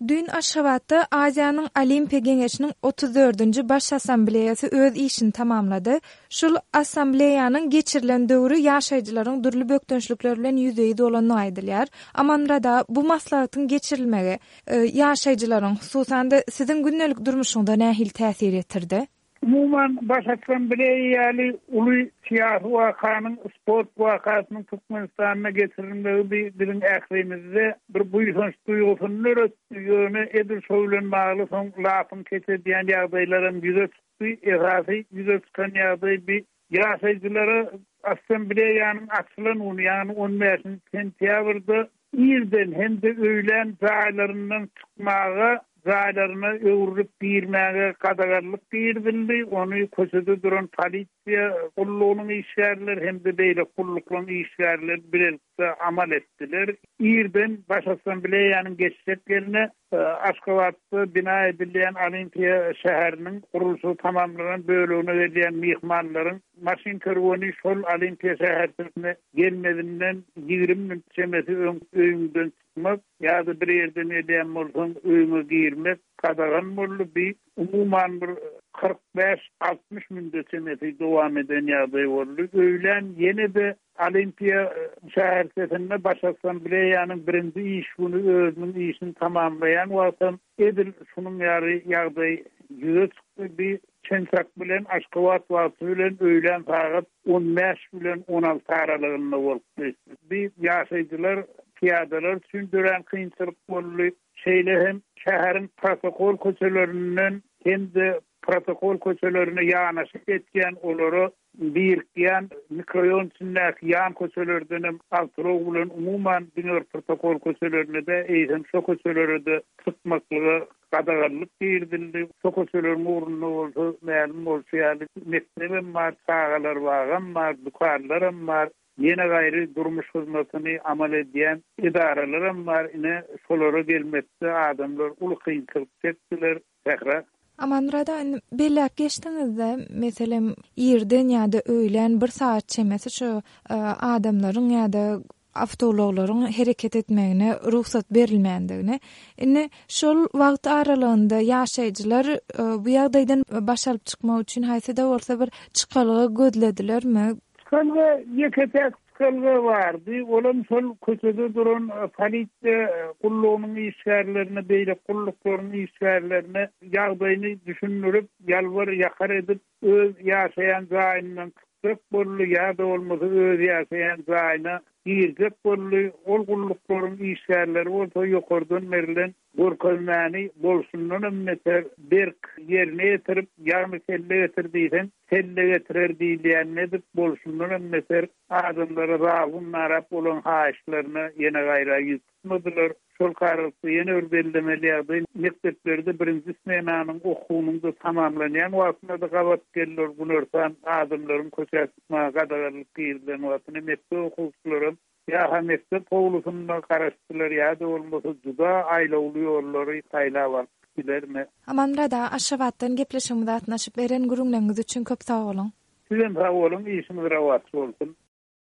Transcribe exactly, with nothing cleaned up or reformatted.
Dün Aşgabatda Aziýanyň Olimpiýa Geňeşiniň otuz dördünji baş assambleýasy öz işini tamamlady. Şol assambleýanyň geçirilen döwrü ýaşaýjylaryň durly bökdönçlikleri bilen ýüzeýi dolanyny aýdylýar. Amanrada bu maslahatyň geçirilmegi ýaşaýjylaryň, hususan da siziň gündelik durmuşyňda nähil täsir etdirdi? Umuman baş assambleýaly uly siyasi wakanyň, sport wakasynyň Türkmenistana getirilmegi biziň ählimizde bir buýsunç duýgusyny öýretýäni edil söýlen bagly soň lafyň keçirdiýän ýagdaýlaryň ýüze çykdy, ehasy ýüze çykan ýagdaý bir ýaşaýjylary assambleýanyň açylan ýani on beşinji sentýabrda ýerden hem de öýlen jaýlaryndan çykmagy Zaylarına öwrüp birmäge gadagarlyk birdildi. Onu köşede duran polisiýa gullugynyň işgärleri hem de beýle gulluklyň işgärleri birlikde amal etdiler. Ýerden baş assambleýanyň geçişlerine Aşgabatda bina edilýän Olimpiýa şäheriniň gurulşy tamamlanan bölügine gelýän mihmanlaryň maşin kerwany şol Olimpiýa şäherine gelmedinden ýygrimi minut çemesi öňünden çıkmak ýa-da bir ýerden edýän bolsaň öňe girmek kadagan boldy. Bir umuman bir kırk beş altmış minut çemesi dowam eden ýagdaý boldy. Öýlen ýene de Olimpiýa şäherine baş assambleýanyň birinji iş güni özüniň işini tamamlayan wagtym edil şunun ýary ýagdaý ýüze çykdy. Bir çençak bilen Aşgabat wagty bilen öýlen saat on beş bilen on alty aralygynda bolupdy. Bir ýaşaýjylar piyadalar sündüren kıyınçılık bolly. Şeýle hem şäheriň protokol köçelerinden hem de protokol köçelerine ýanaşyp etken olary birikýän mikroýon içindäki ýan köçelerden altyrow bilen umuman dünýä protokol köçelerine de eýsem şo köçelerde tutmaklygy gadagarlyk birdildi. Şo köçelerin urunly bolsa, mälim bolsa ýaly mektebem bar, çağalar bagam bar, dukarlarym bar. Yine gaýry durmuş hyzmatyny amal edýän idaralaram bar. Ine şolara gelmekde adamlar uly kynçylyk çekdiler. Tehra Amanrada bellek geçtiňizde meselem ýerden ýa-da öýlen bir saat çemesi şu adamlaryň ýa-da awtologlaryň hereket etmegine ruhsat berilmändigini, ine şol wagt aralygynda ýaşaýjylar bu ýagdaýdan baş alyp çykmak üçin haýsy-da bolsa bir çykalygy gözledilermi? Çykalygy ýeketek çykalygy bardy. Olam şol köçede duran polisiýa gullugynyň işgärlerini, beýle gulluklaryň işgärlerini ýagdaýyny düşünürip, ýalvar ýakar edip öz ýaşaýan jaýyndan çykdyk bolly ýa-da bolmasa öz ýaşaýan jaýyna girjek bolly. Ol gulluklaryň işgärleri bolsa ýokardan berilen gorkazmany bolsundan emmeter berk ýerine ýetirip ýagny kelle ýetirdiýsen kelle getirer diýilýän edip bolsundan emmeter adamlara rawun narap bolan haýyşlaryna ýene gaýra ýetmediler. Şol kararly ýene ördülemeli ýagdaý mekteplerde birinji smenanyň okuwynyň da tamamlanýan wagtynda da gabat gelýär. Bunlardan adamlaryň köçäsine gadagarlyk bilen wagtyny mektep okuwçylary ýa-da mektep howlusynda garaşdylar ýa-da bolmasa juda aýlawly ýollary taýlap bilermi? Amanrada Aşgabatdan gepleşigimizi atnaşyp beren gurulmaňyz üçin köp sag bolun. Sizin sag bolun, işiniz rawat bolsun.